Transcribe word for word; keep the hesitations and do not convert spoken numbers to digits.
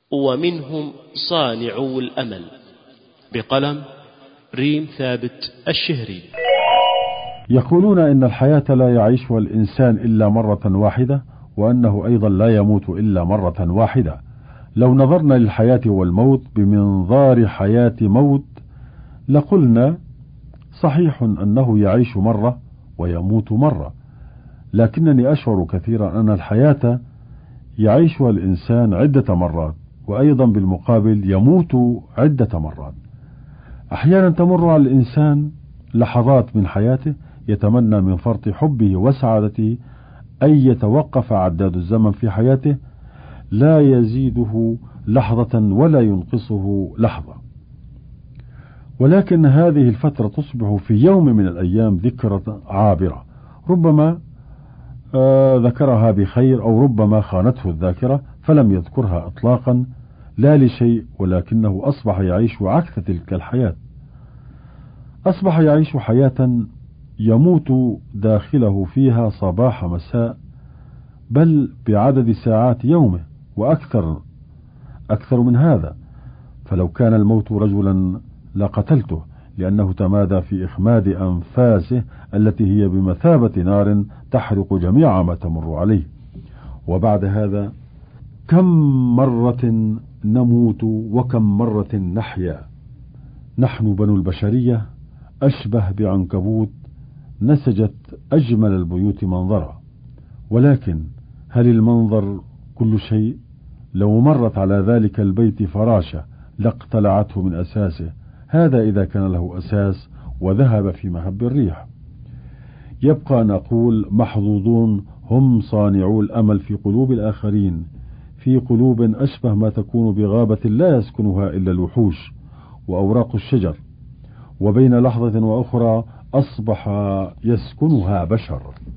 ومنهم صانعو الأمل. بقلم ريم ثابت الشهري. يقولون إن الحياة لا يعيشها الإنسان إلا مرة واحدة، وأنه أيضا لا يموت إلا مرة واحدة. لو نظرنا للحياة والموت بمنظار حياة موت لقلنا صحيح أنه يعيش مرة ويموت مرة، لكنني أشعر كثيرا أن الحياة يعيشها الإنسان عدة مرات، وأيضا بالمقابل يموت عدة مرات. أحيانا تمر على الإنسان لحظات من حياته يتمنى من فرط حبه وسعادته أن يتوقف عداد الزمن في حياته، لا يزيده لحظة ولا ينقصه لحظة، ولكن هذه الفترة تصبح في يوم من الأيام ذكرى عابرة، ربما آه ذكرها بخير أو ربما خانته الذاكرة فلم يذكرها إطلاقا، لا لشيء ولكنه أصبح يعيش عكس تلك الحياة. أصبح يعيش حياة يموت داخله فيها صباح مساء، بل بعدد ساعات يومه وأكثر أكثر من هذا. فلو كان الموت رجلا لقتلته، لأنه تمادى في إخماد أنفاسه التي هي بمثابة نار تحرق جميع ما تمر عليه. وبعد هذا كم مرة نموت وكم مرة نحيا. نحن بنو البشرية أشبه بعنكبوت نسجت أجمل البيوت منظرا، ولكن هل المنظر كل شيء؟ لو مرت على ذلك البيت فراشة لاقتلعته من أساسه، هذا إذا كان له أساس وذهب في مهب الريح. يبقى نقول محظوظون هم صانعو الأمل في قلوب الآخرين، في قلوب أشبه ما تكون بغابة لا يسكنها إلا الوحوش وأوراق الشجر، وبين لحظة وأخرى أصبح يسكنها بشر.